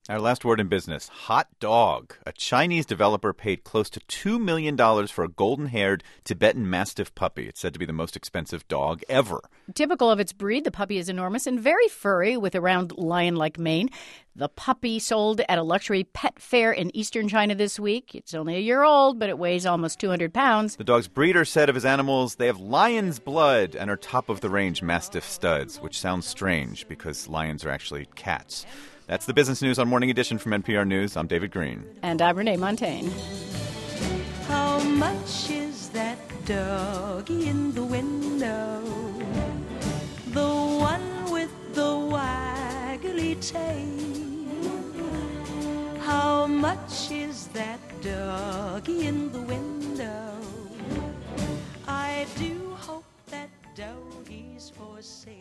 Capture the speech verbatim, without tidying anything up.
Our last word in business, hot dog. A Chinese developer paid close to two million dollars for a golden-haired Tibetan Mastiff puppy. It's said to be the most expensive dog ever. Typical of its breed, the puppy is enormous and very furry with a round lion-like mane. The puppy sold at a luxury pet fair in eastern China this week. It's only a year old, but it weighs almost two hundred pounds. The dog's breeder said of his animals, they have lion's blood and are top-of-the-range Mastiff studs, which sounds strange because lions are actually cats. That's the business news on Morning Edition from N P R News. I'm David Green. And I'm Renee Montaigne. How much is that doggy in the window? The one with the waggly tail. How much is that doggy in the window? I do hope that doggy's for sale.